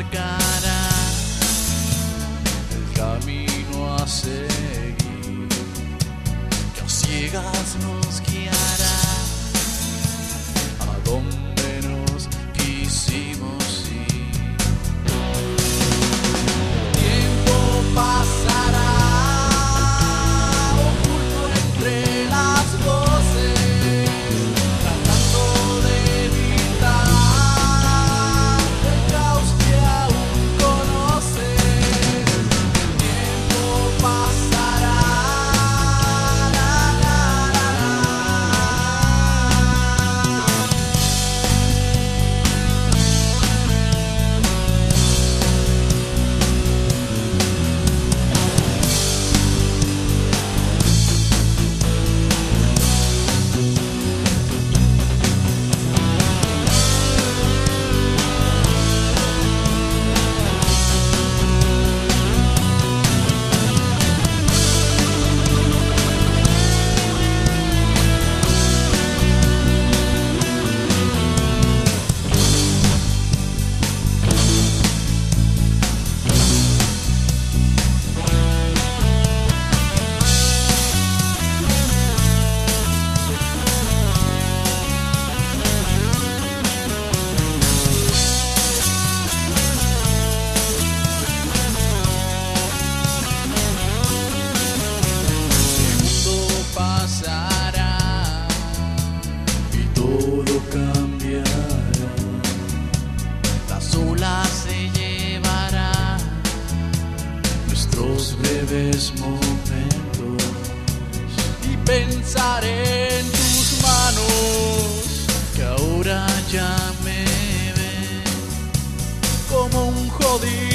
marcará el camino a seguir, que a ciegas nos guiará a donde nos quisimos ir. El tiempo pasará oculto entre las voces, tratando de evitar el caos que aún conoces. El tiempo pasará, la, la, la, la. Pasará y todo cambiará. Las olas se llevará nuestros breves momentos y pensaré en tus manos que ahora ya me ven como un jodido